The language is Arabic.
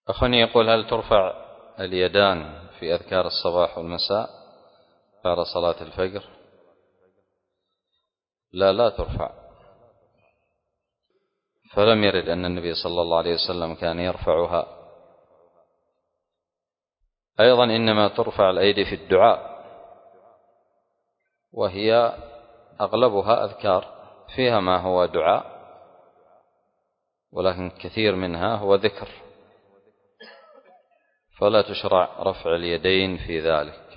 أخواني يقول: هل ترفع اليدان في أذكار الصباح والمساء بعد صلاة الفجر؟ لا ترفع، فلم يرد أن النبي صلى الله عليه وسلم كان يرفعها. أيضا إنما ترفع الأيدي في الدعاء، وهي أغلبها أذكار فيها ما هو دعاء، ولكن كثير منها هو ذكر، فلا تشرع رفع اليدين في ذلك.